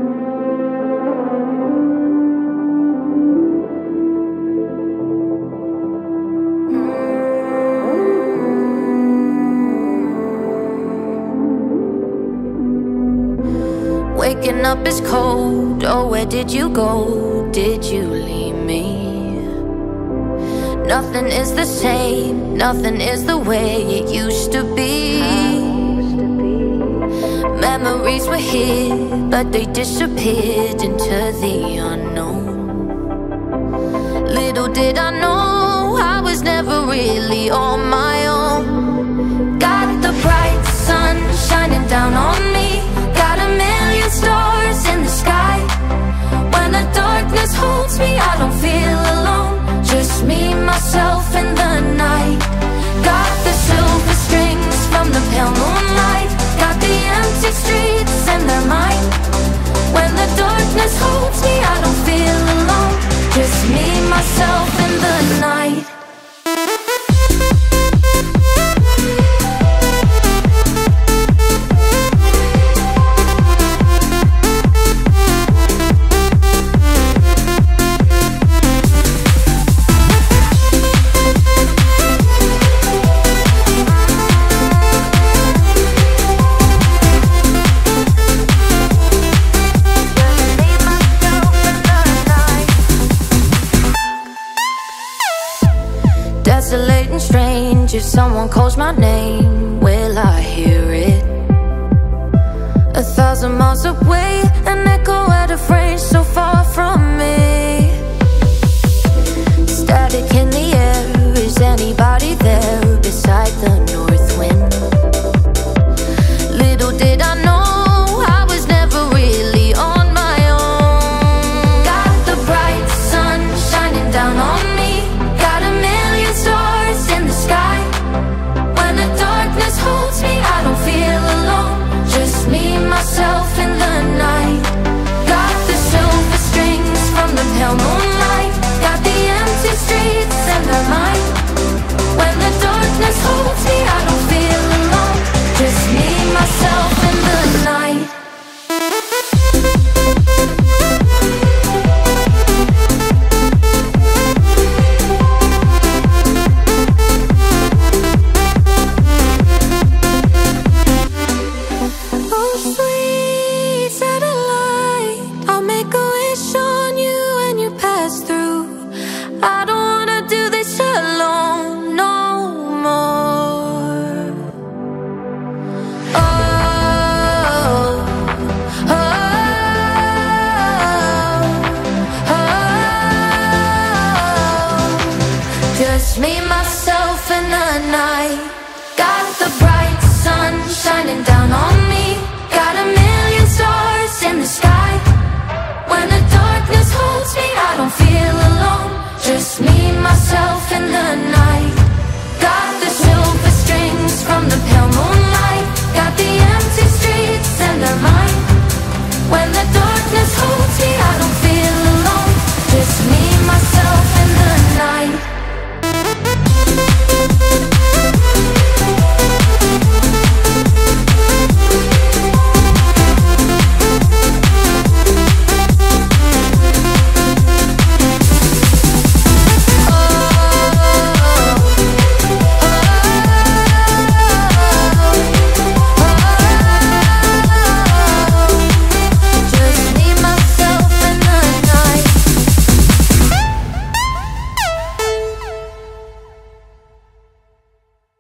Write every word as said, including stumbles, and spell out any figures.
Waking up is cold, oh where did you go? Did you leave me? Nothing is the same, nothing is the way it used to be. Memories were here, but they disappeared into the unknown. Little did I know, I was never really on my own. Got the bright sun shining down on me, got a million stars in the sky. When the darkness holds me, I don't feel alone, just me, myself, and the night. Got the silver strings from the pale moonlight, got the empty streets and they're mine. When the darkness holds me, I don't feel alone, just me, myself, and the night. Desolate and strange, if someone calls my name, will I hear it? A thousand miles away, an echo out of range, so far from